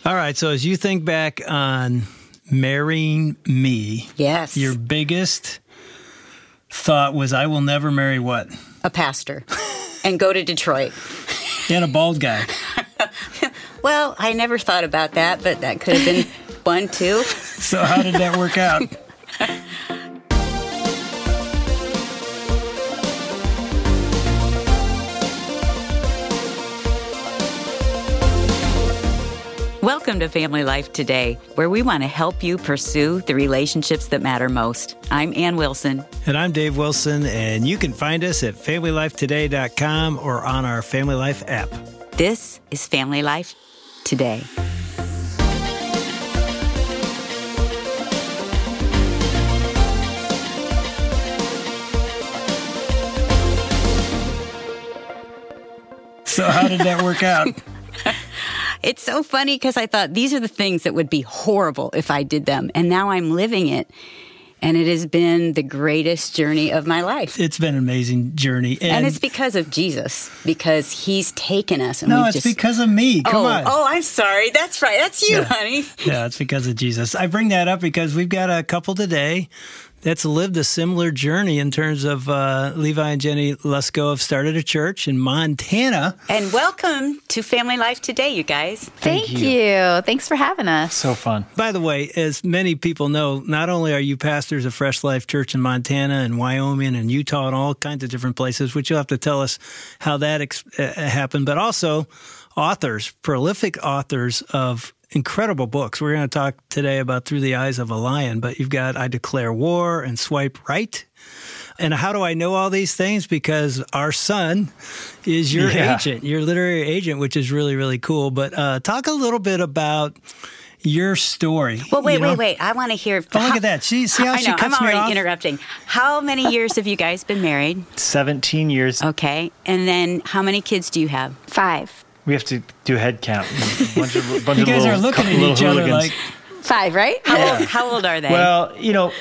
All right. So as you think back on marrying me, Yes. your biggest thought was, I will never marry what? A pastor. And go to Detroit. And a bald guy. Well, I never thought about that, but that could have been one too. So how did that work out? Welcome to Family Life Today, where we want to help you pursue the relationships that matter most. I'm Ann Wilson. And I'm Dave Wilson, and you can find us at FamilyLifeToday.com or on our Family Life app. This is Family Life Today. So how did that work out? It's so funny because I thought these are the things that would be horrible if I did them. And now I'm living it. And it has been the greatest journey of my life. It's been an amazing journey. And it's because of Jesus, because he's taken us. And no, it's because of me. Come on. Oh, I'm sorry. That's right. That's you, honey. Yeah, it's because of Jesus. I bring that up because we've got a couple today that's lived a similar journey in terms of Levi and Jenny Lusko have started a church in Montana. And welcome to Family Life Today, you guys. Thank you. Thanks for having us. So fun. By the way, as many people know, not only are you pastors of Fresh Life Church in Montana and Wyoming and Utah and all kinds of different places, which you'll have to tell us how that happened, but also authors, prolific authors of incredible books. We're going to talk today about Through the Eyes of a Lion, but you've got I Declare War and Swipe Right. And how do I know all these things? Because our son is your agent, your literary agent, which is really, really cool. But talk a little bit about your story. Well, wait. I want to hear. Oh, look at that. See how she cuts me off? I'm already interrupting. How many years have you guys been married? 17 years. Okay. And then how many kids do you have? 5. We have to do a head count. Bunch you guys are looking at each other like 5, right? How old are they? Well,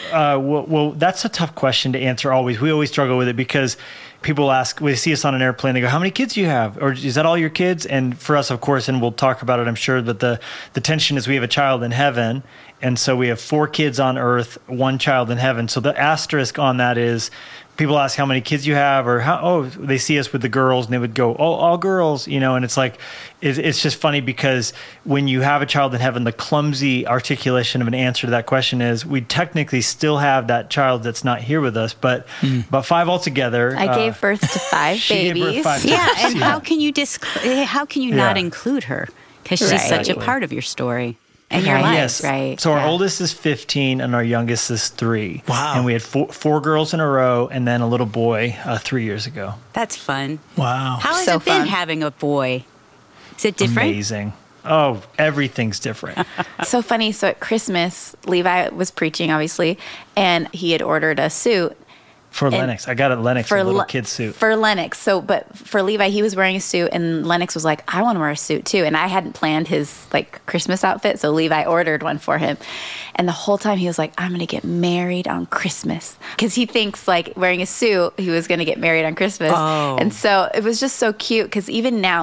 well, that's a tough question to answer always. We always struggle with it because people ask, when they see us on an airplane, they go, how many kids do you have? Or is that all your kids? And for us, of course, and we'll talk about it, I'm sure, but the tension is we have a child in heaven. And so we have 4 kids on earth, 1 child in heaven. So the asterisk on that is people ask how many kids you have, or they see us with the girls and they would go, oh, all girls, and it's like, it's just funny because when you have a child in heaven, the clumsy articulation of an answer to that question is we technically still have that child that's not here with us, but 5 altogether. I gave birth to 5 she babies. Gave birth 5 yeah, times. and how can you not include her? Because she's such a part of your story. And your life, yes. Right. So our oldest is 15 and our youngest is 3. Wow. And we had 4 girls in a row and then a little boy 3 years ago. That's fun. Wow. How has it been having a boy? Is it different? Amazing. Oh, everything's different. So funny. So at Christmas, Levi was preaching, obviously, and he had ordered a suit. For Lennox. I got a Lennox, a little kid suit. For Lennox. So, but for Levi, he was wearing a suit, and Lennox was like, I want to wear a suit too. And I hadn't planned his Christmas outfit, so Levi ordered one for him. And the whole time he was like, I'm going to get married on Christmas. Because he thinks wearing a suit, he was going to get married on Christmas. Oh. And so it was just so cute because even now,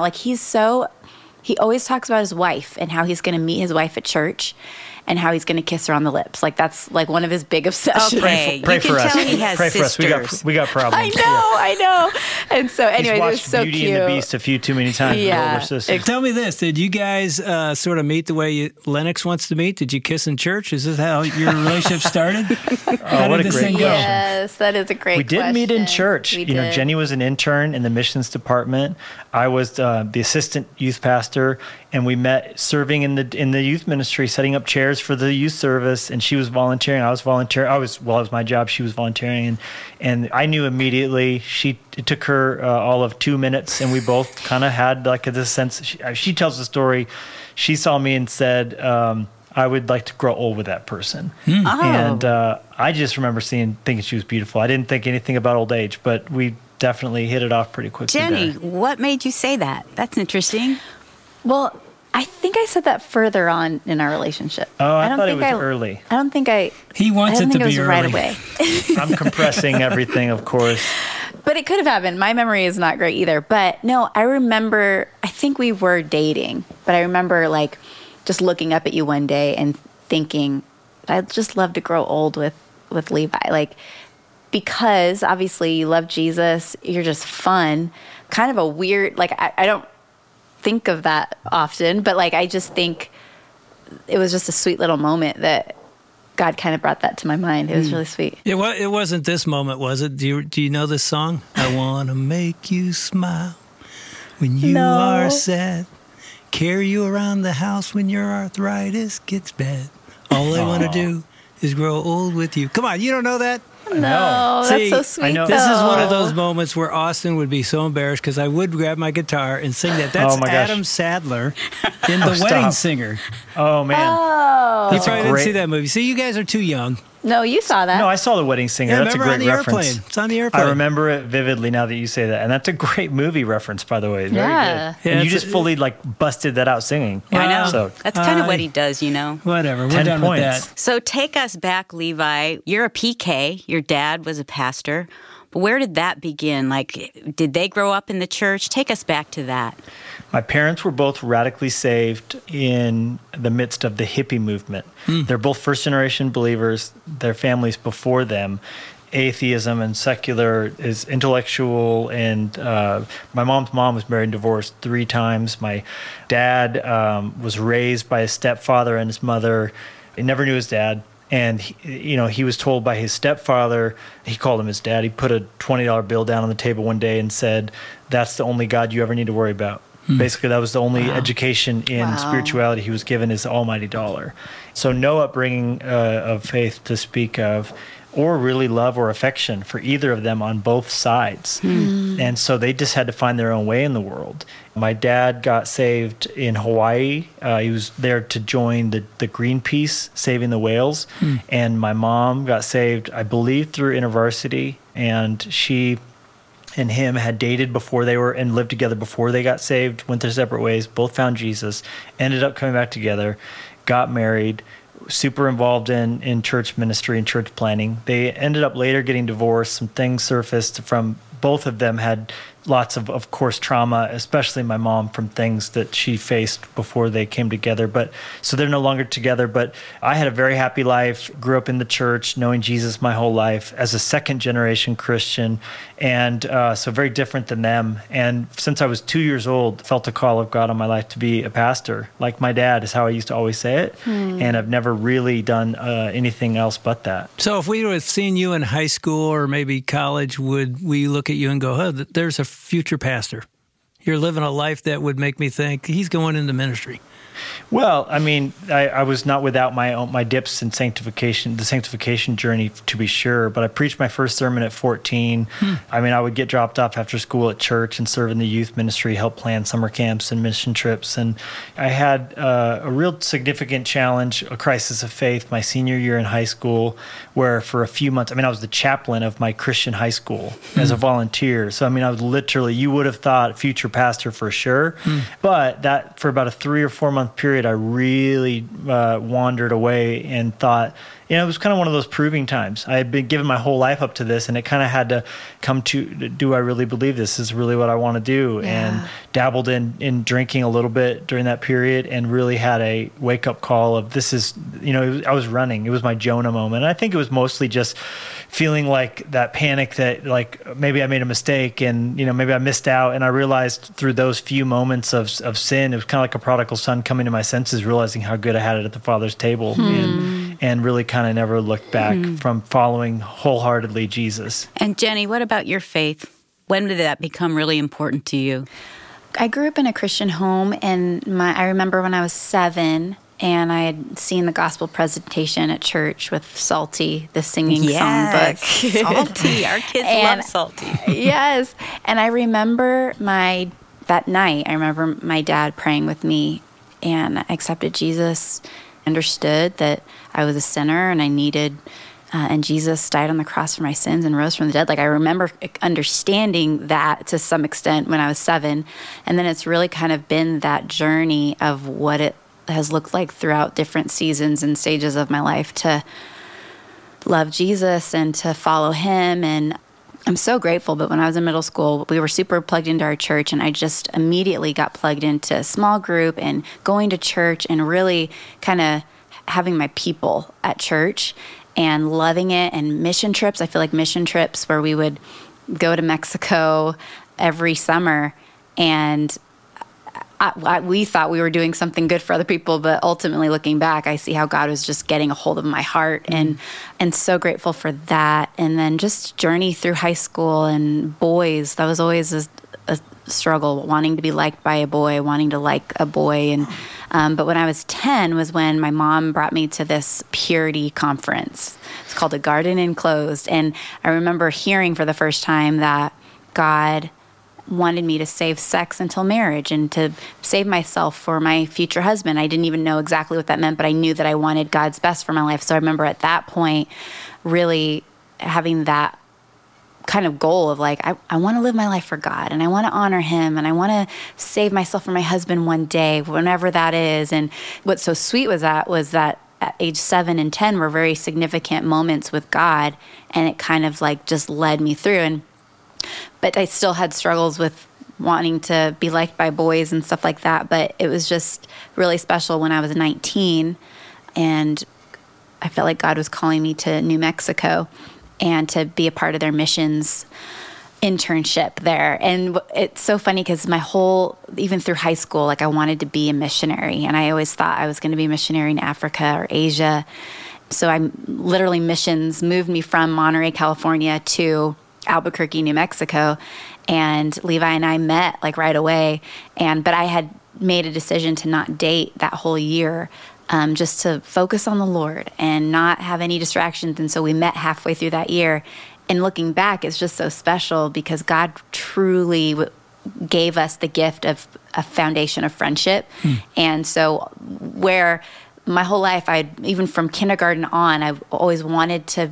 he always talks about his wife and how he's going to meet his wife at church. And how he's going to kiss her on the lips. That's one of his big obsessions. Okay, Pray you for can us. tell he has Pray sisters. for us. We got problems. I know. And so anyway, He's it was watched so Beauty cute. and the Beast a few too many times with older sisters. Tell me this. Did you guys sort of meet the way Lennox wants to meet? Did you kiss in church? Is this how your relationship started? How what did a this great thing go? Yes, that is a great question. We did meet in church. We did. Jenny was an intern in the missions department. I was the assistant youth pastor, and we met serving in the youth ministry, setting up chairs for the youth service. And she was volunteering. I was volunteering. It was my job. She was volunteering, and I knew immediately. It took her all of 2 minutes, and we both kind of had this sense. She tells the story. She saw me and said, I would like to grow old with that person. Oh. And I just remember thinking she was beautiful. I didn't think anything about old age, but we definitely hit it off pretty quickly. Jenny, there. what made you say that? That's interesting. Well, I think I said that further on in our relationship. Oh, I thought it was early. I don't think I. He wants it to be was early. right away. I'm compressing everything, of course. But it could have happened. My memory is not great either. But no, I remember. I think we were dating, but I remember just looking up at you one day and thinking, I'd just love to grow old with Levi. Like, because obviously you love Jesus, you're just fun. Kind of a weird, like, I don't think of that often, but like, I just think it was just a sweet little moment that God kind of brought that to my mind. It was really sweet. It wasn't this moment, was it? Do you know this song? I want to make you smile when you are sad. Carry you around the house when your arthritis gets bad. All I want to do is grow old with you. Come on, you don't know that? No, See, that's so sweet. I know. This is one of those moments where Austin would be so embarrassed because I would grab my guitar and sing that. That's Adam Sandler in The Wedding Singer. Oh, man. Oh. You probably didn't see that movie. See, you guys are too young. No, you saw that. No, I saw The Wedding Singer. Yeah, that's a remember great on the reference. airplane. It's on the airplane. I remember it vividly now that you say that. And that's a great movie reference, by the way. Very Yeah. good. Yeah, And you just fully busted that out singing. I know. So, That's kind of what he does, you know. Whatever. We're 10 done points. with that. So take us back, Levi. You're a PK. Your dad was a pastor. But where did that begin? Like, did they grow up in the church? Take us back to that. my parents were both radically saved in the midst of the hippie movement. They're both first-generation believers. Their families before them. Atheism and secular is intellectual, and my mom's mom was married and divorced 3 times. My dad was raised by his stepfather and his mother. He never knew his dad. And, he was told by his stepfather, he called him his dad, he put a $20 bill down on the table one day and said, "That's the only God you ever need to worry about." Basically, that was the only education in spirituality he was given, is the almighty dollar. So no upbringing of faith to speak of, or really love or affection for either of them on both sides. And so they just had to find their own way in the world. My dad got saved in Hawaii. He was there to join the Greenpeace, saving the whales. And my mom got saved, I believe, through InterVarsity. And she and him had dated before they were, and lived together before they got saved, went their separate ways, both found Jesus, ended up coming back together, got married, super involved in church ministry and church planning. They ended up later getting divorced. Some things surfaced from both of them, had lots of course, trauma, especially my mom, from things that she faced before they came together. But so they're no longer together. But I had a very happy life, grew up in the church, knowing Jesus my whole life as a second generation Christian. And so very different than them. And since I was 2 years old, felt a call of God on my life to be a pastor. Like my dad is how I used to always say it. And I've never really done anything else but that. So if we would have seen you in high school or maybe college, would we look at you and go, "Oh, there's a future pastor. You're living a life that would make me think he's going into ministry"? Well, I mean, I was not without my dips in sanctification, the sanctification journey, to be sure. But I preached my first sermon at 14. I mean, I would get dropped off after school at church and serve in the youth ministry, help plan summer camps and mission trips. And I had a real significant challenge, a crisis of faith, my senior year in high school, where for a few months, I was the chaplain of my Christian high school as a volunteer. So, I was literally, you would have thought future pastor for sure. But that for about a 3 or 4 month period, I really wandered away and thought, it was kind of one of those proving times. I had been given my whole life up to this, and it kind of had to come to, do I really believe this is really what I want to do? Yeah. And dabbled in drinking a little bit during that period, and really had a wake-up call of this is, I was running. It was my Jonah moment. And I think it was mostly just feeling like that panic that like maybe I made a mistake and, maybe I missed out. And I realized through those few moments of sin, it was kind of like a prodigal son coming to my senses, realizing how good I had it at the Father's table, and really kind of never looked back from following wholeheartedly Jesus. And Jenny, what about your faith? When did that become really important to you? I grew up in a Christian home, and I remember when I was 7, and I had seen the gospel presentation at church with Psalty, the singing songbook. Psalty. Our kids love Psalty. Yes. And I remember that night, I remember my dad praying with me, and I accepted Jesus, understood that I was a sinner and I needed, and Jesus died on the cross for my sins and rose from the dead. Like, I remember understanding that to some extent when I was 7. And then it's really kind of been that journey of what it has looked like throughout different seasons and stages of my life to love Jesus and to follow him. And I'm so grateful, but when I was in middle school, we were super plugged into our church, and I just immediately got plugged into a small group and going to church and really kind of having my people at church and loving it. And mission trips, I feel like mission trips where we would go to Mexico every summer, and we thought we were doing something good for other people, but ultimately looking back, I see how God was just getting a hold of my heart, and so grateful for that. And then just journey through high school and boys, that was always a struggle, wanting to be liked by a boy, wanting to like a boy. And but when I was 10 was when my mom brought me to this purity conference. It's called A Garden Enclosed. And I remember hearing for the first time that God wanted me to save sex until marriage and to save myself for my future husband. I didn't even know exactly what that meant, but I knew that I wanted God's best for my life. So I remember at that point really having that kind of goal of like, I want to live my life for God, and I want to honor him, and I want to save myself for my husband one day, whenever that is. And what's so sweet was that at age 7 and 10 were very significant moments with God, and it kind of like just led me through. But I still had struggles with wanting to be liked by boys and stuff like that. But it was just really special when I was 19, and I felt like God was calling me to New Mexico and to be a part of their missions internship there. And it's so funny because even through high school, like I wanted to be a missionary, and I always thought I was going to be a missionary in Africa or Asia. So missions moved me from Monterey, California to Albuquerque, New Mexico, and Levi and I met like right away. But I had made a decision to not date that whole year, just to focus on the Lord and not have any distractions. And so we met halfway through that year. And looking back, it's just so special because God truly gave us the gift of a foundation of friendship. And so where my whole life, even from kindergarten on, I've always wanted to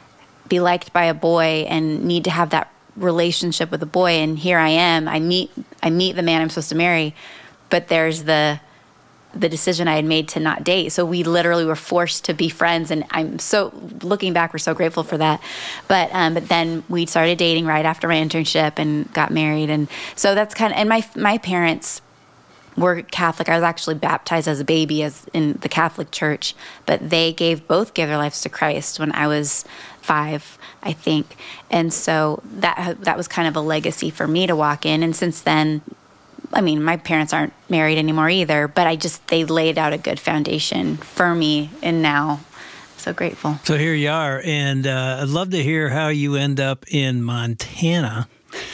be liked by a boy and need to have that relationship with a boy. And here I am. I meet the man I'm supposed to marry, but there's the decision I had made to not date. So we literally were forced to be friends, and looking back, we're so grateful for that. But then we started dating right after my internship and got married, and so that's and my parents were Catholic. I was actually baptized as a baby in the Catholic Church, but they both gave their lives to Christ when I was 5, I think. And so that was kind of a legacy for me to walk in. And since then, I mean, my parents aren't married anymore either, but they laid out a good foundation for me, and now so grateful. So here you are, and I'd love to hear how you end up in Montana.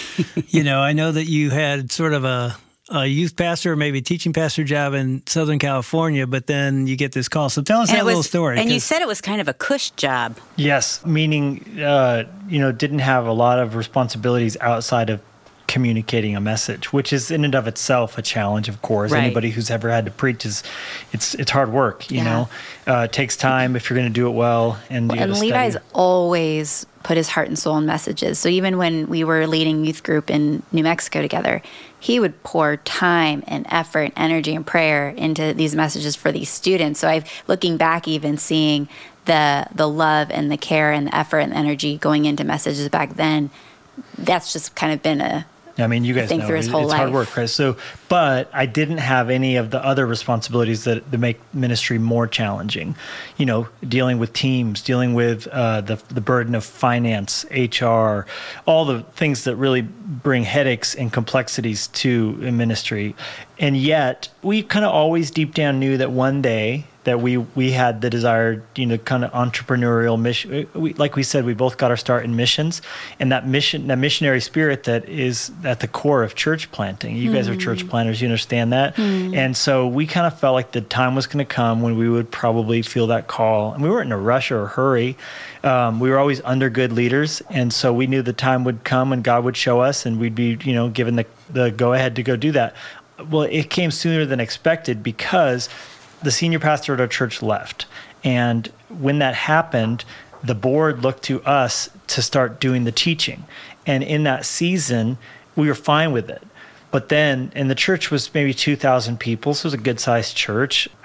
I know that you had sort of a youth pastor, or maybe teaching pastor job in Southern California, but then you get this call. So tell us that little story. And you said it was kind of a cush job. Yes, meaning, didn't have a lot of responsibilities outside of communicating a message, which is in and of itself a challenge, of course. Right. Anybody who's ever had to preach it's hard work, you know. It takes time if you're going to do it well. And Levi's always put his heart and soul in messages. So even when we were leading youth group in New Mexico together, he would pour time and effort, energy and prayer into these messages for these students. So looking back, even seeing the love and the care and the effort and the energy going into messages back then, that's just kind of been you guys know it's hard work, right? So, but I didn't have any of the other responsibilities that make ministry more challenging. Dealing with teams, dealing with the burden of finance, HR, all the things that really bring headaches and complexities to a ministry. And yet, we kind of always deep down knew that one day that we had the desire, kind of entrepreneurial mission. Like we said, we both got our start in missions, and that missionary spirit that is at the core of church planting. You guys are church planters, you understand that. And so we kind of felt like the time was going to come when we would probably feel that call. And we weren't in a rush or a hurry. We were always under good leaders, and so we knew the time would come when God would show us, and we'd be, given the go ahead to go do that. Well, it came sooner than expected because the senior pastor at our church left. And when that happened, the board looked to us to start doing the teaching. And in that season, we were fine with it. But then, and the church was maybe 2,000 people, so it was a good-sized church.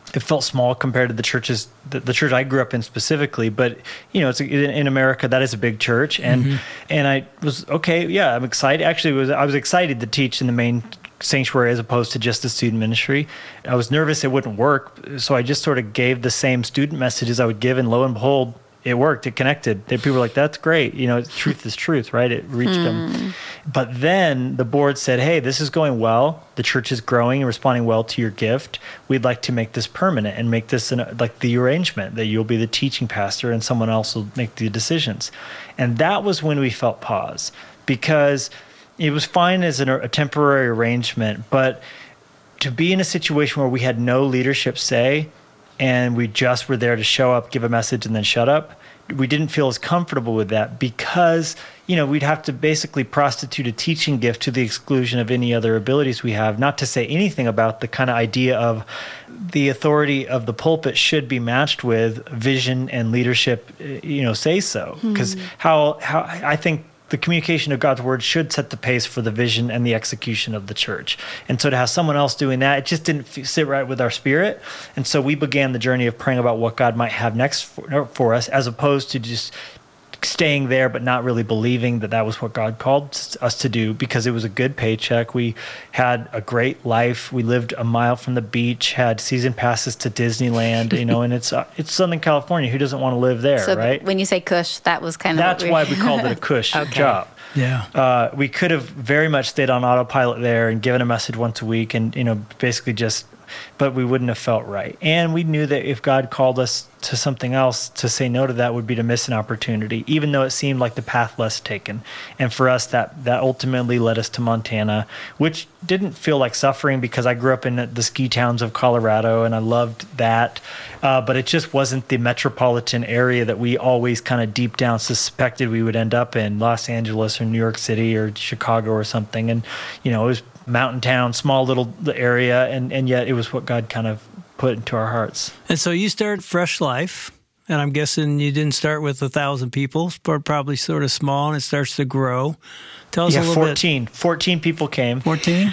it felt small compared to the churches, the church I grew up in specifically. But it's in America, that is a big church, and I was okay. Yeah, I'm excited. Actually, I was excited to teach in the main sanctuary as opposed to just the student ministry. I was nervous it wouldn't work, so I just sort of gave the same student messages I would give, and lo and behold, it worked. It connected. People were like, "That's great." Truth is truth, right? It reached them. But then the board said, "Hey, this is going well. The church is growing and responding well to your gift. We'd like to make this permanent and make this like the arrangement that you'll be the teaching pastor and someone else will make the decisions." And that was when we felt pause, because it was fine as a temporary arrangement, but to be in a situation where we had no leadership say, and we just were there to show up, give a message, and then shut up, we didn't feel as comfortable with that, because we'd have to basically prostitute a teaching gift to the exclusion of any other abilities we have. Not to say anything about the kind of idea of the authority of the pulpit should be matched with vision and leadership, say so. Because how I think the communication of God's word should set the pace for the vision and the execution of the church. And so to have someone else doing that, it just didn't sit right with our spirit. And so we began the journey of praying about what God might have next for us, as opposed to just staying there but not really believing that was what God called us to do, because it was a good paycheck. We had a great life. We lived a mile from the beach, had season passes to Disneyland, and it's Southern California. Who doesn't want to live there, so right? When you say cush, that was kind of that's why we called it a cush job. Yeah. We could have very much stayed on autopilot there and given a message once a week and, basically just, but we wouldn't have felt right. And we knew that if God called us to something else, to say no to that would be to miss an opportunity, even though it seemed like the path less taken. And for us, that ultimately led us to Montana, which didn't feel like suffering, because I grew up in the ski towns of Colorado and I loved that. But it just wasn't the metropolitan area that we always kind of deep down suspected we would end up in, Los Angeles or New York City or Chicago or something. And, it was mountain town, small little area, and yet it was what God kind of put into our hearts. And so you started Fresh Life, and I'm guessing you didn't start with 1,000 people, but probably sort of small, and it starts to grow. Tell us a little 14. 14 people came. 14?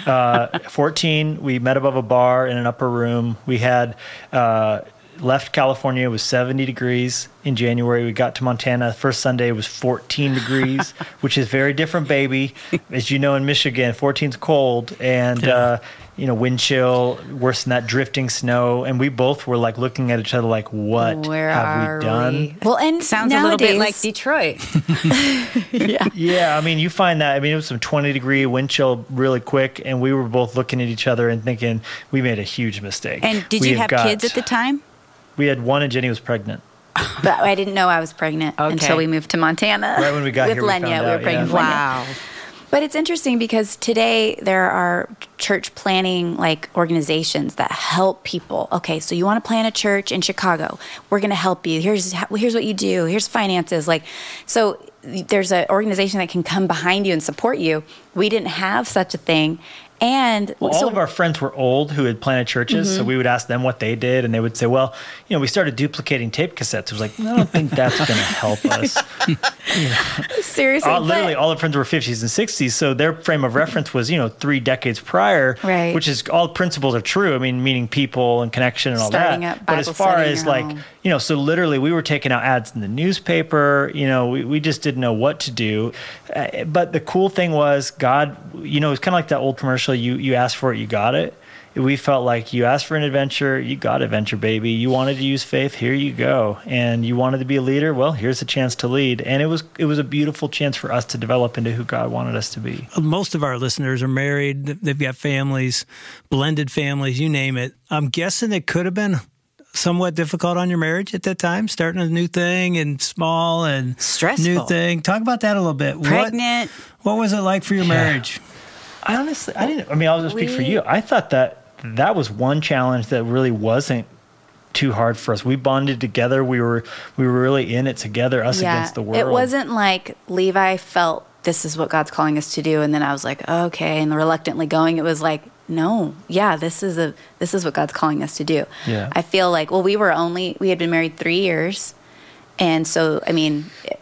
14. We met above a bar in an upper room. We had left California. It was 70 degrees in January. We got to Montana. First Sunday, it was 14 degrees, which is very different, baby. As you know, in Michigan, 14's cold. And, wind chill, worse than that, drifting snow. And we both were like looking at each other like, what have we done? Well, and sounds a little bit like Detroit. Yeah. I mean, you find that, it was some 20-degree wind chill really quick. And we were both looking at each other and thinking, we made a huge mistake. And did you have kids at the time? We had one, and Jenny was pregnant. But I didn't know I was pregnant until we moved to Montana. Right when we got here, with Lenya, we were pregnant with Lenya. Wow. But it's interesting because today there are church planning organizations that help people. Okay, so you want to plan a church in Chicago? We're going to help you. Here's what you do. Here's finances. So there's an organization that can come behind you and support you. We didn't have such a thing. And all of our friends were old who had planted churches, so we would ask them what they did, and they would say, well, we started duplicating tape cassettes. It was like, I don't think that's going to help us. Seriously. Literally, all the friends were 50s and 60s, so their frame of reference was, 3 decades prior, right. Which is all principles are true. Meaning people and connection and all Starting that. Up but as far as home. So literally we were taking out ads in the newspaper, we just didn't know what to do. But the cool thing was God, it's kind of like that old commercial, you asked for it, you got it. We felt like you asked for an adventure, you got adventure, baby. You wanted to use faith, here you go. And you wanted to be a leader, well, here's a chance to lead. And it was a beautiful chance for us to develop into who God wanted us to be. Most of our listeners are married. They've got families, blended families, you name it. I'm guessing it could have been somewhat difficult on your marriage at that time, starting a new thing and small and stressful new thing. Talk about that a little bit. Pregnant. What was it like for your marriage? I honestly, I'll just speak for you. I thought that was one challenge that really wasn't too hard for us. We bonded together. We were really in it together, us against the world. It wasn't like Levi felt this is what God's calling us to do, and then I was like, okay, and reluctantly going. It was like, no, this is what God's calling us to do. Yeah. I feel like, we had been married 3 years. And so,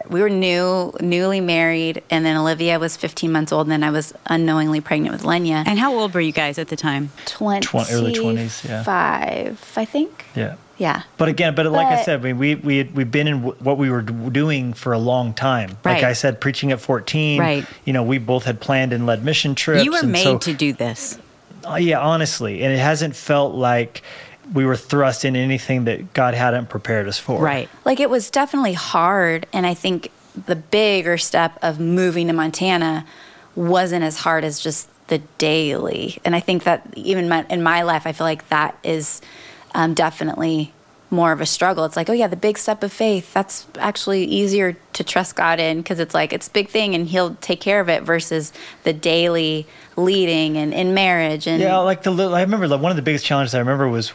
were newly married, and then Olivia was 15 months old, and then I was unknowingly pregnant with Lenya. And how old were you guys at the time? Early 20s, yeah. 5, I think. Yeah. Yeah. But again, like I said, we've been in what we were doing for a long time. Right. Like I said, preaching at 14. Right. We both had planned and led mission trips. You were made to do this. Yeah, honestly. And it hasn't felt like we were thrust in anything that God hadn't prepared us for. Right. Like, it was definitely hard, and I think the bigger step of moving to Montana wasn't as hard as just the daily. And I think that even in my life, I feel like that is definitely more of a struggle. It's like, oh yeah, the big step of faith, that's actually easier to trust God in, because it's like, it's a big thing and he'll take care of it, versus the daily leading and in marriage. And yeah, like I remember one of the biggest challenges I remember was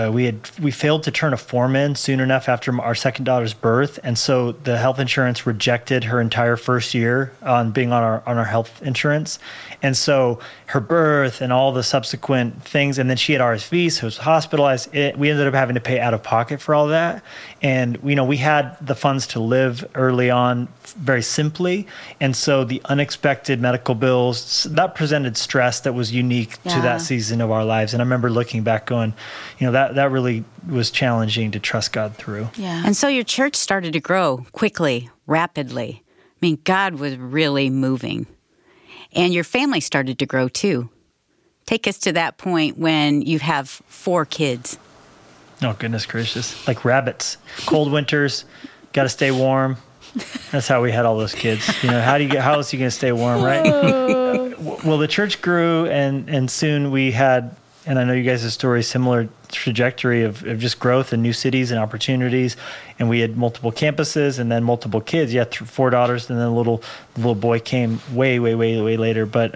we failed to turn a form in soon enough after our second daughter's birth, and so the health insurance rejected her entire first year on being on our health insurance, and so her birth and all the subsequent things, and then she had RSV, so was hospitalized. We ended up having to pay out of pocket for all that, and we had the funds to live early on very simply, and so the unexpected medical bills that presented stress that was unique to that season of our lives. And I remember looking back going, that really was challenging to trust God through. Yeah. And so your church started to grow quickly, rapidly. I mean, God was really moving. And your family started to grow too. Take us to that point when you have 4 kids. Oh, goodness gracious. Like rabbits. Cold winters, got to stay warm. That's how we had all those kids. How else are you going to stay warm, right? Well, the church grew, and soon we had, and I know you guys' story, similar trajectory of just growth in new cities and opportunities. And we had multiple campuses and then multiple kids. Yeah, 4 daughters, and then the little boy came way, way, way, way later. But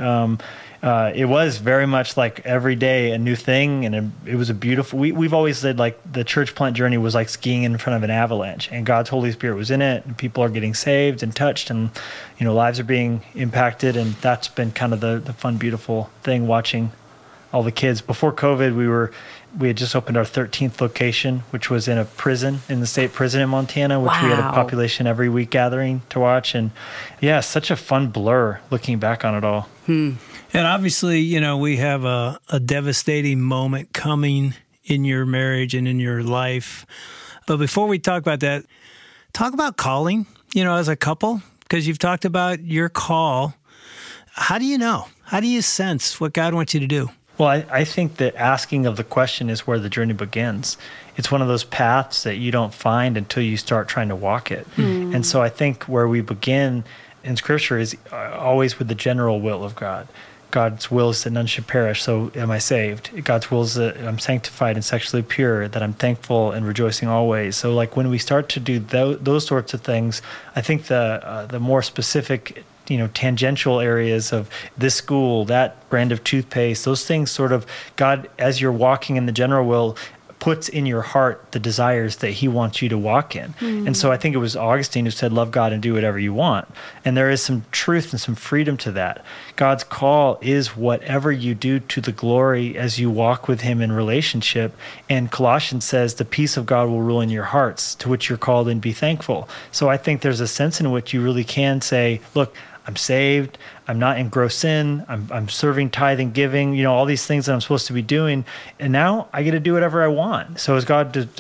it was very much like every day a new thing, and it was a beautiful. We've always said like the church plant journey was like skiing in front of an avalanche, and God's Holy Spirit was in it, and people are getting saved and touched, and lives are being impacted, and that's been kind of the fun, beautiful thing, watching all the kids. Before COVID, we had just opened our 13th location, which was in a prison, in the state prison in Montana, which we had a population every week gathering to watch, and yeah, such a fun blur looking back on it all. And obviously, we have a devastating moment coming in your marriage and in your life. But before we talk about that, talk about calling, as a couple, because you've talked about your call. How do you know? How do you sense what God wants you to do? Well, I think that asking of the question is where the journey begins. It's one of those paths that you don't find until you start trying to walk it. And so I think where we begin in Scripture is always with the general will of God. God's will is that none should perish, so am I saved. God's will is that I'm sanctified and sexually pure, that I'm thankful and rejoicing always. So like when we start to do those sorts of things, I think the more specific tangential areas of this school, that brand of toothpaste, those things sort of, God, as you're walking in the general will, puts in your heart the desires that he wants you to walk in. And so I think it was Augustine who said, love God and do whatever you want. And there is some truth and some freedom to that. God's call is whatever you do to the glory as you walk with him in relationship. And Colossians says the peace of God will rule in your hearts, to which you're called, and be thankful. So I think there's a sense in which you really can say, look, I'm saved. I'm not in gross sin. I'm serving, tithing, giving, all these things that I'm supposed to be doing. And now I get to do whatever I want. So is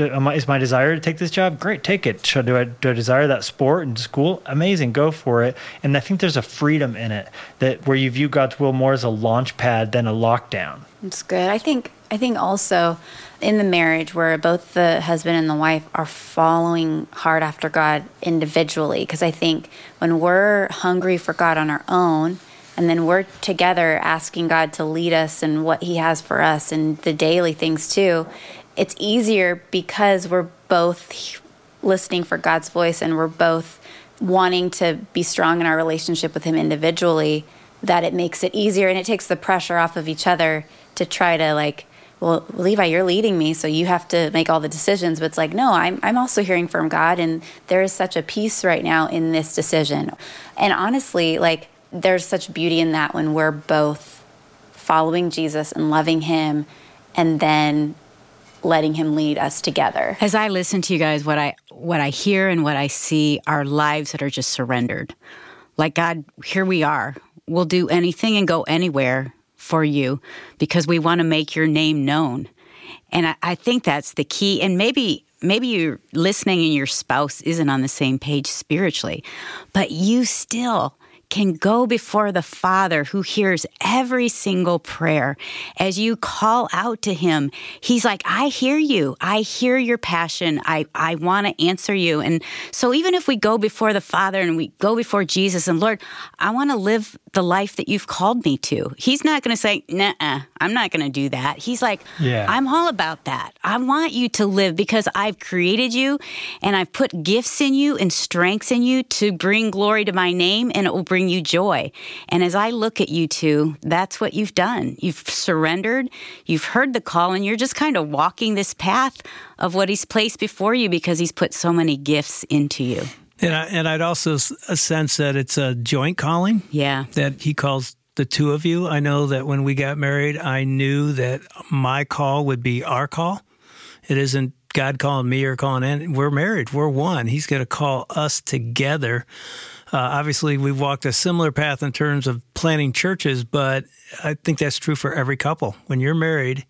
my desire to take this job? Great, take it. Do I desire that sport and school? Amazing, go for it. And I think there's a freedom in it that where you view God's will more as a launch pad than a lockdown. It's good. I think also in the marriage where both the husband and the wife are following hard after God individually, because I think when we're hungry for God on our own, and then we're together asking God to lead us and what he has for us and the daily things too, it's easier because we're both listening for God's voice and we're both wanting to be strong in our relationship with him individually, that it makes it easier, and it takes the pressure off of each other to try to well, Levi, you're leading me, so you have to make all the decisions. But it's like, no, I'm also hearing from God, and there is such a peace right now in this decision. And honestly, there's such beauty in that when we're both following Jesus and loving him, and then letting him lead us together. As I listen to you guys, what I hear and what I see are lives that are just surrendered. Like, God, here we are. We'll do anything and go anywhere for you because we want to make your name known. And I think that's the key. And maybe you're listening and your spouse isn't on the same page spiritually, but you still can go before the Father who hears every single prayer. As you call out to him, he's like, I hear you. I hear your passion. I want to answer you. And so even if we go before the Father and we go before Jesus and Lord, I want to live the life that you've called me to. He's not going to say, nuh-uh, I'm not going to do that. He's like, I'm all about that. I want you to live because I've created you and I've put gifts in you and strengths in you to bring glory to my name, and it will bring you joy. And as I look at you two, that's what you've done. You've surrendered, you've heard the call, and you're just kind of walking this path of what he's placed before you because he's put so many gifts into you. And I'd also sense that it's a joint calling. Yeah. That he calls the two of you. I know that when we got married, I knew that my call would be our call. It isn't God calling me or calling in. We're married. We're one. He's going to call us together. Obviously, we've walked a similar path in terms of planning churches, but I think that's true for every couple. When you're married,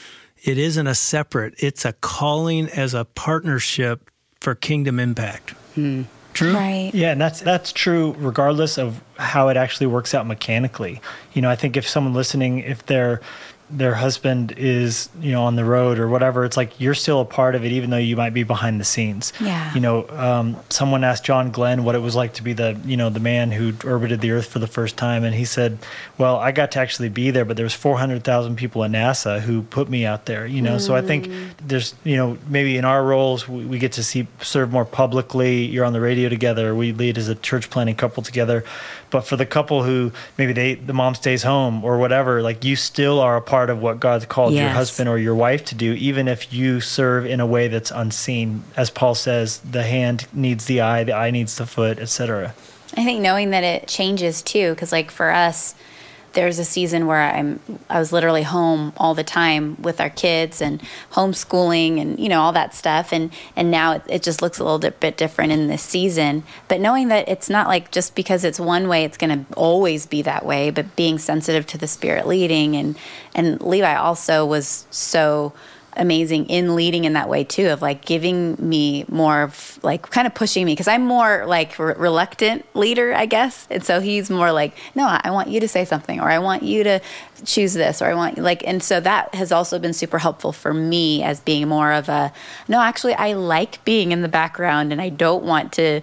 it isn't a separate. It's a calling as a partnership for kingdom impact. True? Right. Yeah, and that's true regardless of how it actually works out mechanically. You know, I think if someone listening, if their husband is, on the road or whatever, it's like you're still a part of it, even though you might be behind the scenes. Yeah. Someone asked John Glenn what it was like to be the man who orbited the Earth for the first time. And he said, well, I got to actually be there, but there was 400,000 people at NASA who put me out there, So I think there's, maybe in our roles, we get to serve more publicly. You're on the radio together. We lead as a church planting couple together. But for the couple who maybe the mom stays home or whatever, like you still are a part of what God's called your husband or your wife to do, even if you serve in a way that's unseen. As Paul says, the hand needs the eye needs the foot, etc. I think knowing that it changes too, because like for us, there's a season where I was literally home all the time with our kids and homeschooling and all that stuff, and now it just looks a little bit different in this season. But knowing that it's not like just because it's one way, it's going to always be that way, but being sensitive to the Spirit leading, and Levi also was so amazing in leading in that way too, of like giving me more of like kind of pushing me, because I'm more like reluctant leader, I guess. And so he's more like, no, I want you to say something, or I want you to choose this, or I want and so that has also been super helpful for me as being more of no, actually I like being in the background and I don't want to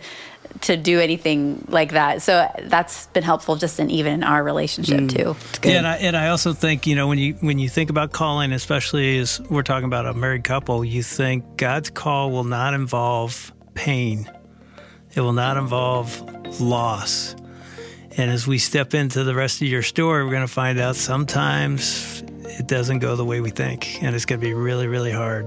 do anything like that. So that's been helpful just even in our relationship too. Yeah, and I also think, when you think about calling, especially as we're talking about a married couple, you think God's call will not involve pain. It will not involve loss. And as we step into the rest of your story, we're going to find out sometimes it doesn't go the way we think, and it's going to be really, really hard.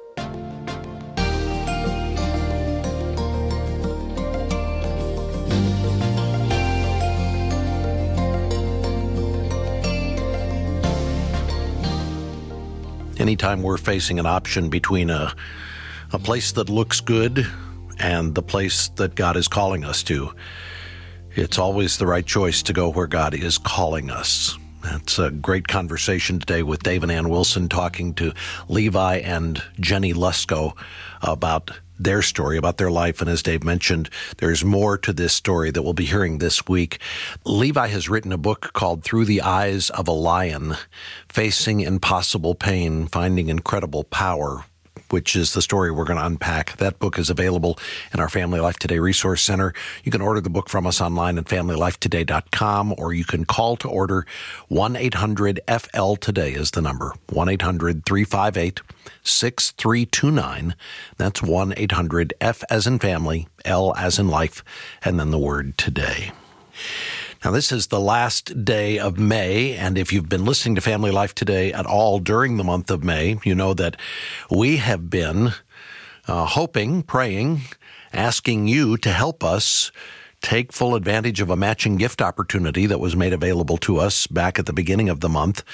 Anytime we're facing an option between a place that looks good and the place that God is calling us to, it's always the right choice to go where God is calling us. That's a great conversation today with Dave and Ann Wilson talking to Levi and Jenny Lusko about their story, about their life. And as Dave mentioned, there's more to this story that we'll be hearing this week. Levi has written a book called Through the Eyes of a Lion, Facing Impossible Pain, Finding Incredible Power, which is the story we're going to unpack. That book is available in our Family Life Today Resource Center. You can order the book from us online at FamilyLifeToday.com, or you can call to order. 1-800-FL-TODAY is the number. 1-800-358-6329. That's 1-800-F as in family, L as in life, and then the word today. Now, this is the last day of May, and if you've been listening to Family Life Today at all during the month of May, you know that we have been hoping, praying, asking you to help us take full advantage of a matching gift opportunity that was made available to us back at the beginning of the month.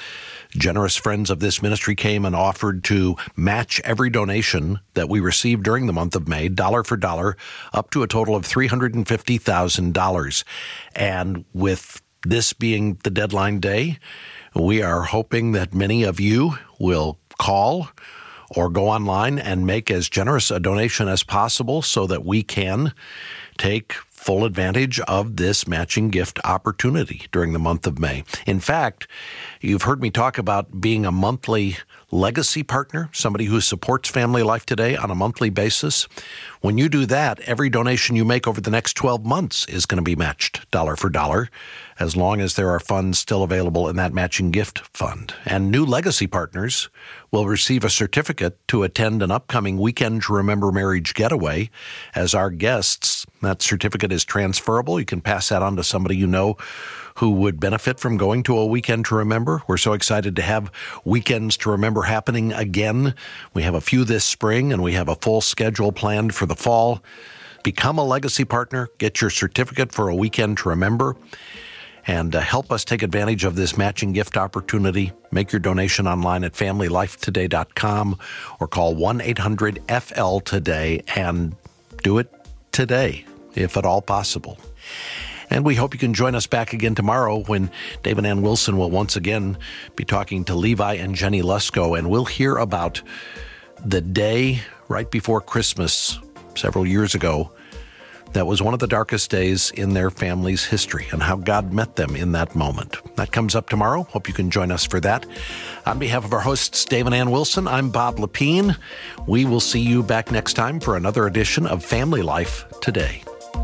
Generous friends of this ministry came and offered to match every donation that we received during the month of May, dollar for dollar, up to a total of $350,000. And with this being the deadline day, we are hoping that many of you will call or go online and make as generous a donation as possible so that we can take full advantage of this matching gift opportunity during the month of May. In fact, you've heard me talk about being a monthly legacy partner, somebody who supports Family Life Today on a monthly basis. When you do that, every donation you make over the next 12 months is going to be matched dollar for dollar, as long as there are funds still available in that matching gift fund. And new legacy partners will receive a certificate to attend an upcoming Weekend to Remember Marriage getaway as our guests. That certificate is transferable. You can pass that on to somebody you know who would benefit from going to a Weekend to Remember. We're so excited to have Weekends to Remember happening again. We have a few this spring, and we have a full schedule planned for the fall. Become a legacy partner. Get your certificate for a Weekend to Remember. And help us take advantage of this matching gift opportunity. Make your donation online at FamilyLifeToday.com or call 1-800-FL-TODAY and do it today, if at all possible. And we hope you can join us back again tomorrow when Dave and Ann Wilson will once again be talking to Levi and Jenny Lesko, and we'll hear about the day right before Christmas several years ago that was one of the darkest days in their family's history and how God met them in that moment. That comes up tomorrow. Hope you can join us for that. On behalf of our hosts, Dave and Ann Wilson, I'm Bob Lepine. We will see you back next time for another edition of Family Life Today.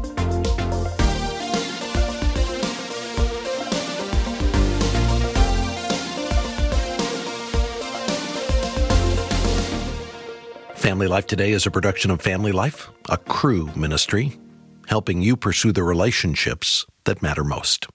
Family Life Today is a production of Family Life, a Cru ministry, helping you pursue the relationships that matter most.